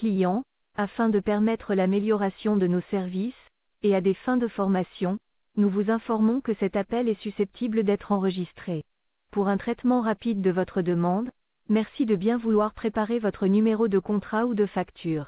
client, afin de permettre l'amélioration de nos services, et à des fins de formation, nous vous informons que cet appel est susceptible d'être enregistré. Pour un traitement rapide de votre demande, merci de bien vouloir préparer votre numéro de contrat ou de facture.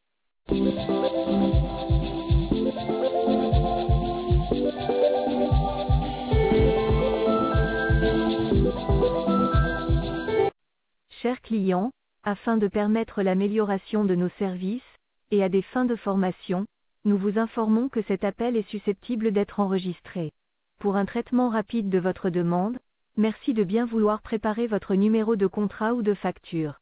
Chers clients, afin de permettre l'amélioration de nos services, et à des fins de formation, nous vous informons que cet appel est susceptible d'être enregistré. Pour un traitement rapide de votre demande, merci de bien vouloir préparer votre numéro de contrat ou de facture.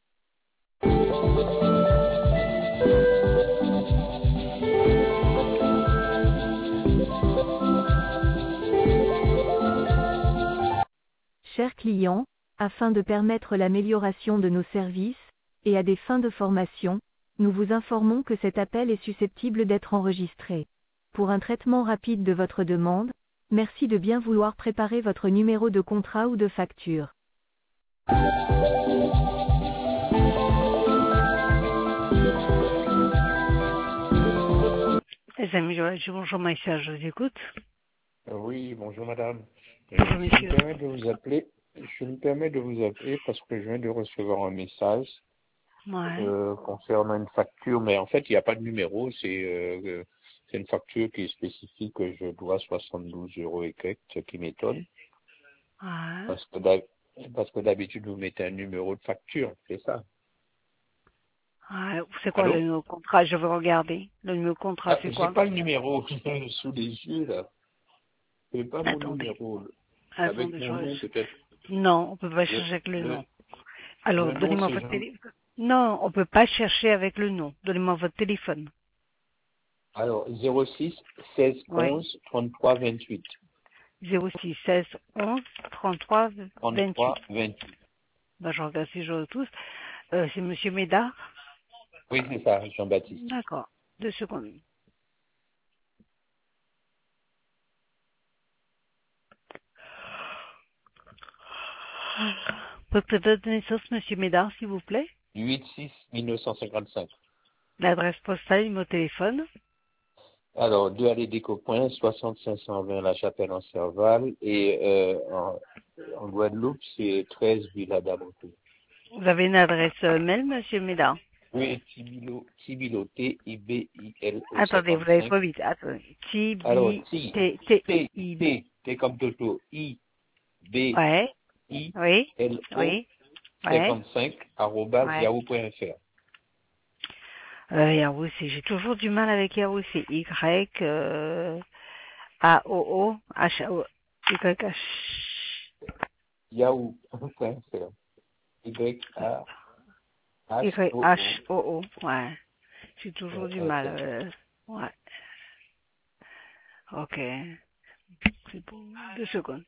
Chers clients, afin de permettre l'amélioration de nos services, et à des fins de formation, nous vous informons que cet appel est susceptible d'être enregistré. Pour un traitement rapide de votre demande, merci de bien vouloir préparer votre numéro de contrat ou de facture. Les amis, bonjour Maïssa, je vous écoute. Oui, bonjour madame. Bonjour Je monsieur. me permets de vous appeler. Je me permets de vous appeler parce que je viens de recevoir un message Ouais. concernant une facture, mais en fait il n'y a pas de numéro. C'est une facture qui est spécifique que je dois 72 € et quelques, ce qui m'étonne Ouais. parce que d'habitude vous mettez un numéro de facture, c'est ça. Ouais. C'est quoi le Allô? numéro de contrat? Je vais regarder. Le numéro de contrat, Ah, c'est j'ai quoi? pas le numéro sous les yeux là. C'est pas mon Attendez. numéro. Avec Attendez, mon nom peut-être. Non, on peut pas Le, chercher avec le le, nom. Alors, le nom donnez-moi c'est votre Jean. téléphone. Non, on peut pas chercher avec le nom. Donnez-moi votre téléphone. Alors, 06 16 Oui. 11 33 28. 06 16 11 33 28. 33 28. Ben, je regarde si je retrouve. C'est monsieur Médard? Oui, c'est ça, Jean-Baptiste. D'accord. 2 secondes. Votre date de naissance, monsieur Médard, s'il vous plaît? 8 6 1955. L'adresse postale, numéro de téléphone. Alors, 2 allées des Copains, 60 520 La Chapelle en Serval. Et en Guadeloupe, c'est 13 Villa d'Amoto. Vous avez une adresse mail, monsieur Médard? Oui, Tibilo, T-I-B-I-L-O Attendez, vous allez 55. trop vite. Attendez. Alors, T comme Toto, Ouais, oui, I-B-I-L-O oui, ouais, 55 ouais. @yahoo.fr. Yahoo, j'ai toujours du mal avec Yahoo, c'est Y-A-O-O-H-O, Y-H. Yahoo.fr. Y-A-H-O-O. Y-H-O-O, ouais. J'ai toujours du mal, .fr. ouais. Ok. C'est bon. 2 secondes.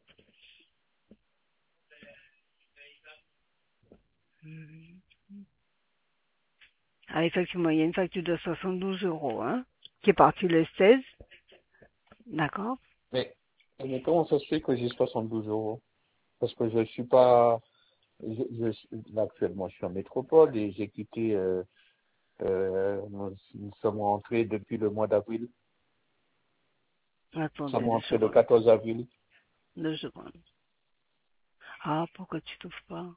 Ah, effectivement, il y a une facture de 72 euros, hein, qui est partie le 16. D'accord. Mais comment ça se fait que j'ai 72 €? Parce que je suis pas. Là, actuellement, je suis en métropole et j'ai quitté. Nous sommes rentrés depuis le mois d'avril. Nous Attendez sommes 2 secondes. rentrés le 14 avril. 2 secondes. Ah, pourquoi tu trouves pas?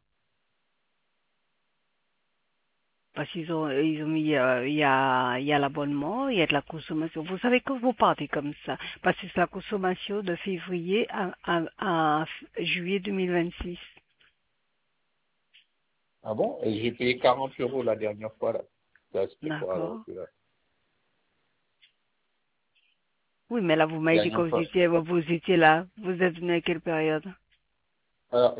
Parce ils ont mis, il y a l'abonnement, il y a de la consommation. Vous savez que vous partez comme ça. Parce que c'est la consommation de février à juillet 2026. Ah bon? Et j'ai payé 40 € la dernière fois, là. Ça explique quoi, alors? D'accord. Oui, mais là, vous m'avez dit que Dernière fois. vous étiez là. Vous êtes venu à quelle période? Alors,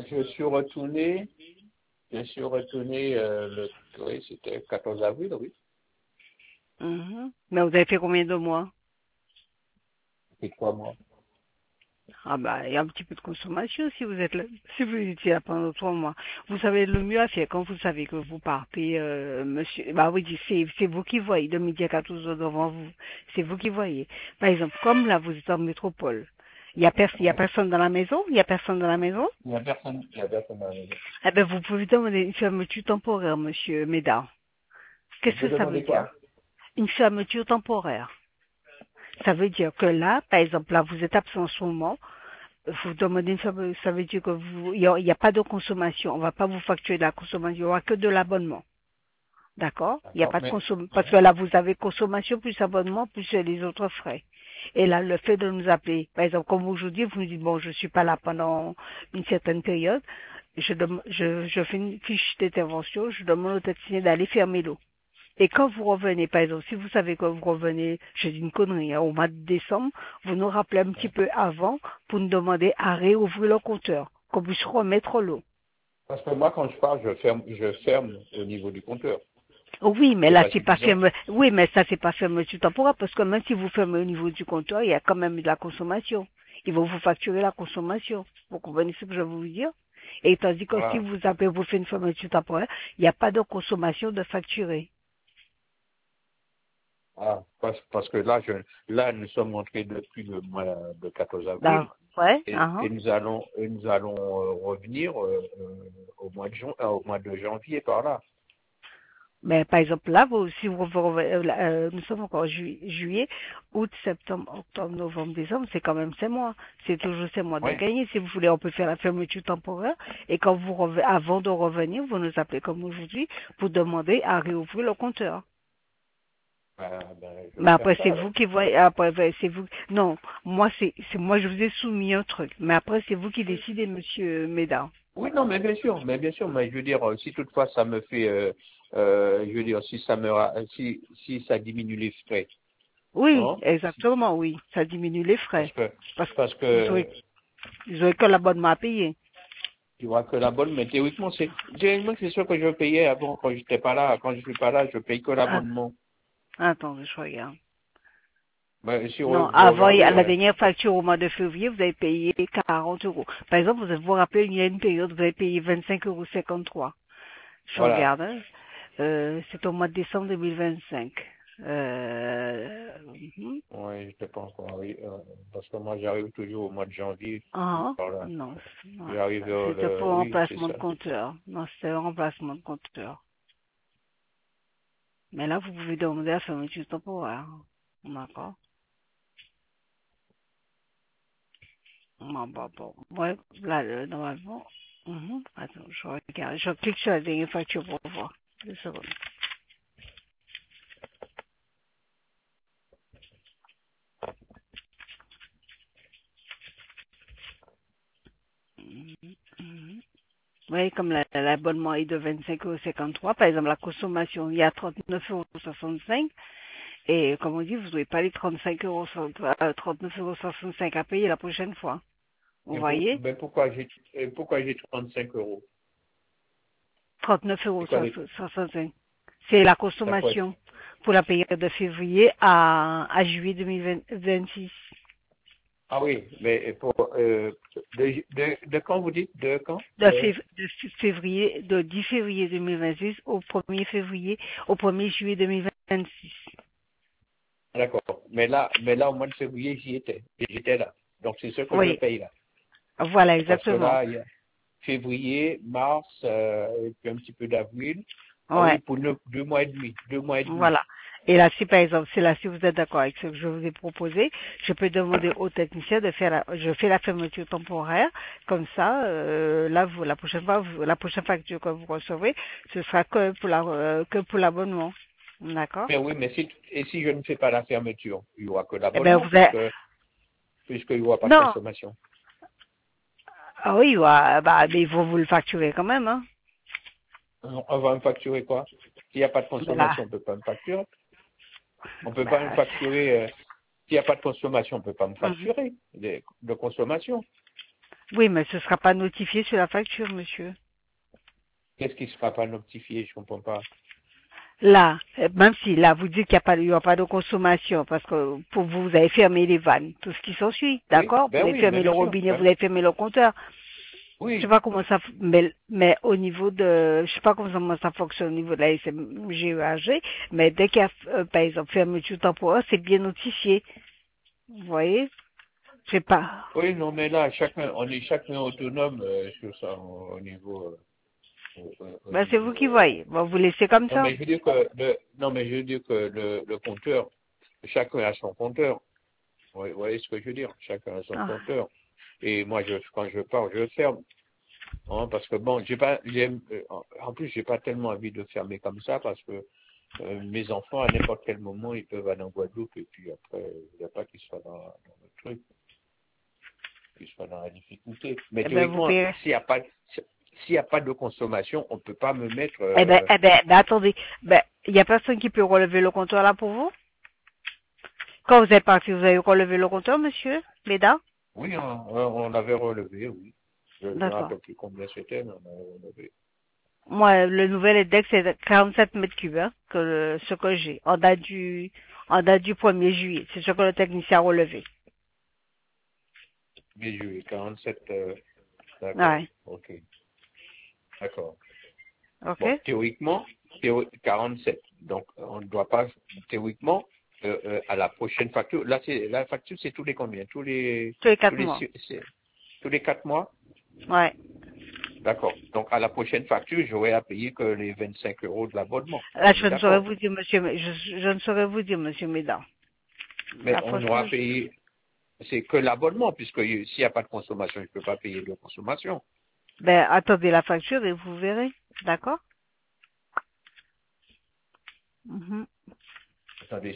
je suis retourné, oui, c'était le 14 avril, oui. Mhm. Mais vous avez fait combien de mois? C'est 3 mois. Ah bah, il y a un petit peu de consommation si vous êtes là, si vous étiez là pendant 3 mois. Vous savez, le mieux à faire quand vous savez que vous partez, monsieur, bah oui, c'est vous qui voyez, de midi à 14 heures devant vous. C'est vous qui voyez. Par exemple, comme là, vous êtes en métropole. Il y a Ouais. personne dans la maison? Il y a personne dans la maison? Il y a personne à la maison. Eh ben, vous pouvez demander une fermeture temporaire, monsieur Médard. Qu'est-ce Vous que ça veut demandez dire? quoi? Une fermeture temporaire. Ça veut dire que là, par exemple, là, vous êtes absent en ce moment, vous demandez une fermeture, ça veut dire que il y a pas de consommation. On va pas vous facturer de la consommation, il y aura que de l'abonnement. D'accord? Il n'y a D'accord, pas de mais consommation. Parce ouais. que là, vous avez consommation plus abonnement plus les autres frais. Et là, le fait de nous appeler, par exemple, comme aujourd'hui, vous nous dites, bon, je suis pas là pendant une certaine période, je fais une fiche d'intervention, je demande au technicien d'aller fermer l'eau. Et quand vous revenez, par exemple, si vous savez que vous revenez, je dis une connerie, hein, au mois de décembre, vous nous rappelez un petit Ouais. peu avant pour nous demander à réouvrir le compteur, qu'on puisse remettre l'eau. Parce que moi, quand je pars, je ferme au niveau du compteur. Oui, mais C'est là, pas c'est pas suffisant. fermé. Oui, mais ça, c'est pas fermeture temporaire parce que même si vous fermez au niveau du comptoir, il y a quand même de la consommation. Ils vont vous facturer la consommation. Vous comprenez ce que je veux vous dire? Et tandis que si Voilà. vous appelez, vous faites une fermeture temporaire, il n'y a pas de consommation de facturer. Ah, parce que là, nous sommes entrés depuis le mois de 14 avril Ouais, et nous allons revenir au mois de janvier par là. Mais par exemple, là, si vous nous sommes encore juillet, août, septembre, octobre, novembre, décembre, c'est quand même 5 mois. C'est toujours 5 mois de Oui. gagner. Si vous voulez, on peut faire la fermeture temporaire. Et quand avant de revenir, vous nous appelez comme aujourd'hui pour demander à réouvrir le compteur. Je Mais vais faire après, ça c'est alors. vous qui voyez, après, c'est vous. Non, moi, moi, je vous ai soumis un truc. Mais après, c'est vous qui décidez, monsieur Médard. Oui, non, mais bien sûr, mais je veux dire, si toutefois ça me fait, je veux dire, si ça diminue les frais, Oui, hein, exactement, oui. Ça diminue les parce frais. que, Parce parce que que vous aurez que l'abonnement à payer. tu vois que l'abonnement, mais théoriquement, c'est sûr que je payais avant quand j'étais pas là, quand je suis pas là, je paye que Ah, l'abonnement. attendez, je regarde. Mais si Non, vous avant, regardez, la dernière facture au mois de février, vous avez payé 40 euros. Par exemple, vous vous rappelez, il y a une période, vous avez payé 25,53 €. Je voilà. regarde, hein. C'est au mois de décembre 2025. Mhm. Oui, j'étais pas encore, oui, parce que moi j'arrive toujours au mois de janvier, Ah, par là. non, non, J'arrive c'était pour oui, c'est remplacement de ça. compteur. Non, c'était un remplacement de compteur. Mais là, vous pouvez demander la fermeture temporaire. D'accord. Bon. Ouais, là, normalement. Attends, je regarde. Je clique sur la dernière facture pour voir. 2 secondes. Mhm. Oui, comme l'abonnement est de 25,53 €, par exemple, la consommation, il y a 39,65 €. Et comme on dit, vous n'avez pas les 39,65 € à payer la prochaine fois. Vous voyez? Mais pourquoi j'ai 35 euros? C'est quoi les, 39,65 €. C'est la ça quoi? consommation pour la période de février à juillet 2026. Ah oui, mais de quand vous dites? De quand? Février, de 10 février 2026 au 1er février, au 1er juillet 2026. D'accord. Mais là, au mois de février, j'y étais. J'étais là. Donc, c'est ce que je Oui, paye là. voilà, Parce que exactement. là, il y a février, mars, et puis un petit peu d'avril. Ah oui, Ouais, pour 2 mois et demi. 2 mois et demi. voilà. Et là, si par exemple, c'est là, si vous êtes d'accord avec ce que je vous ai proposé, je peux demander au technicien de faire je fais la fermeture temporaire, comme ça, là, la prochaine fois, la prochaine facture que vous recevrez, ce sera que pour l'abonnement. D'accord? Mais oui, et si je ne fais pas la fermeture, il n'y aura que Eh ben, l'abonnement, vous avez, puisqu'il n'y aura pas de non. consommation. Ah oui, ouais, bah, mais ils vont vous le facturer quand même, hein. On va me facturer quoi? S'il n'y a pas de Ben là, consommation, on ne peut pas me facturer. On ne peut pas me bah, facturer. S'il n'y a pas de consommation, on ne peut pas me mhm. facturer de consommation. Oui, mais ce sera pas notifié sur la facture, monsieur. Qu'est-ce qui ne sera pas notifié? Je ne comprends pas. Là, même si là, vous dites qu'il n'y aura pas de consommation, parce que pour vous, vous avez fermé les vannes, tout ce qui s'ensuit, Oui, d'accord? Vous ben avez oui, mais fermé le bien sûr. robinet, vous Ben, avez fermé le compteur. Je sais oui, pas comment ça, mais au niveau je sais pas comment ça fonctionne au niveau de la SMGEAG, mais dès qu'il y a, par exemple, fermeture temporaire, c'est bien notifié. Vous voyez? Je sais pas. oui, non, mais là, on est chacun autonome sur ça au niveau. Ben, c'est vous qui voyez. Bon, vous laissez comme Non, ça. mais je veux dire que le compteur, chacun a son compteur. Vous voyez ce que je veux dire? Chacun a son Ah. compteur. Et moi, quand je pars, je ferme. Hein, parce que bon, en plus, j'ai pas tellement envie de fermer comme ça parce que mes enfants, à n'importe quel moment, ils peuvent aller en Guadeloupe et puis après, il n'y a pas qu'ils soient dans le truc, qu'ils soient dans la difficulté. Mais Eh ben, vous théoriquement, payerez. s'il y a pas de consommation, on peut pas me mettre. Attendez. Ben, il y a personne qui peut relever le compteur là pour vous? Quand vous êtes parti, vous avez relevé le compteur, monsieur, mesdames? Oui, on avait relevé, oui. Je ne me D'accord. rappelle plus combien c'était, mais on avait relevé. Moi, le nouvel index, c'est 47 mètres cubes, hein, ce que j'ai, en date du 1er juillet. C'est ce que le technicien a relevé. Mais juillet, 47, d'accord, Ouais. ok, d'accord. Ok? Bon, théoriquement, 47. Donc, on ne doit pas, théoriquement, à la prochaine facture. Là, la facture, c'est tous les combien? Tous les 4 mois. Tous les 4 mois? Ouais. D'accord. Donc, à la prochaine facture, j'aurai à payer que les 25 euros de l'abonnement. Là, On est d'accord. je ne saurais vous dire, monsieur Médan. Mais La on fois aura payé, c'est que l'abonnement, puisque s'il n'y a pas de consommation, je ne peux pas payer de consommation. ben, attendez la facture et vous verrez. D'accord? Mhm. Attendez,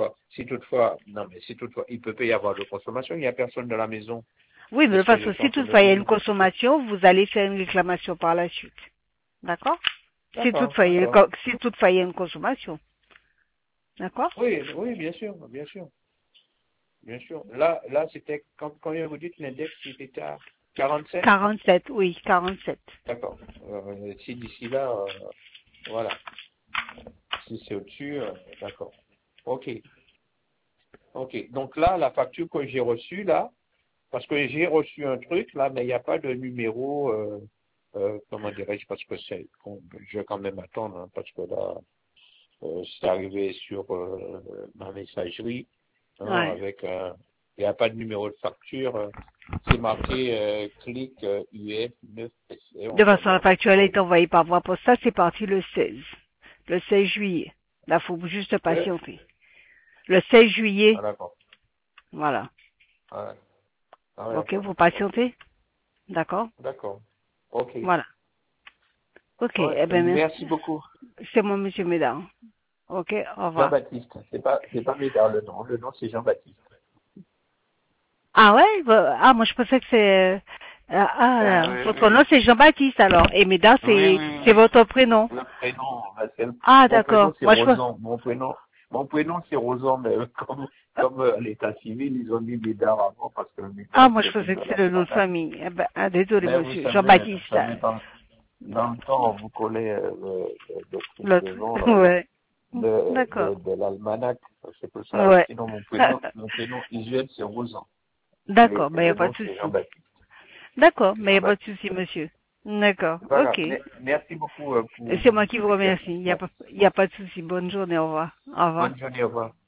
si toutefois, il peut pas y avoir de consommation, il n'y a personne dans la maison. Oui, mais de C'est toute ce que je façon, suis si en train de toutefois il y a vous une dire. consommation, vous allez faire une réclamation par la suite. D'accord? Si D'accord, toutefois d'accord. il y a une consommation. D'accord? Oui, oui, bien sûr, bien sûr, bien sûr. Là, c'était, quand vous dites l'index, il était à 47? 47, oui, 47. D'accord. Si d'ici là, voilà. Si c'est au-dessus, d'accord. Ok. Ok. Donc là, la facture que j'ai reçue, là, parce que j'ai reçu un truc, là, mais il n'y a pas de numéro, comment dirais-je, parce que je vais quand même attendre, hein, parce que là, c'est arrivé sur ma messagerie, hein, Ouais. avec il n'y a pas de numéro de facture, c'est marqué clic UF 9 SE, De toute enfin façon, la bon, facture elle bon. est envoyée par voie postale, c'est parti le 16. Le 16 juillet. Là, faut juste Ouais. patienter. Le 16 juillet, Ah, d'accord. voilà. Ah, ouais. Ah, ouais, Ok, d'accord. vous Ok. patientez? D'accord? D'accord. Ok. Voilà. Ok, Ouais, eh ben merci merci. beaucoup. C'est moi, monsieur Médard. Ok, au revoir. Jean-Baptiste. C'est pas Médard le nom. Le nom, c'est Jean-Baptiste. Ah ouais? Moi je pensais que c'est... Oui, votre oui. nom c'est Jean-Baptiste alors. Et Médard Oui, oui, c'est oui. votre prénom. Le prénom, Ah mon prénom d'accord. c'est Moi je pense... Rosan. Mon prénom c'est Rosan, mais comme à l'état civil, ils ont mis Médard avant parce que Ah, Médard moi je c'est pensais de que c'est le nom de l'Almanach. famille. Eh ben, désolé Mais vous monsieur. savez, Jean-Baptiste. dans le temps, on vous connaît L'autre. le nom Ouais. D'accord. de l'Almanach. C'est pour ça. Ouais. Sinon, mon prénom usuel c'est Rosan. D'accord, ben il n'y a Le pas de nom c'est souci. Jean-Baptiste. D'accord, mais il n'y a pas de Jean-Baptiste. souci monsieur. D'accord, Voilà. ok. Merci beaucoup pour C'est moi vos qui vous remercie. Il n'y a, éclaircissements. pas- y a pas de souci. Bonne journée, au revoir. Au revoir. Bonne journée, au revoir.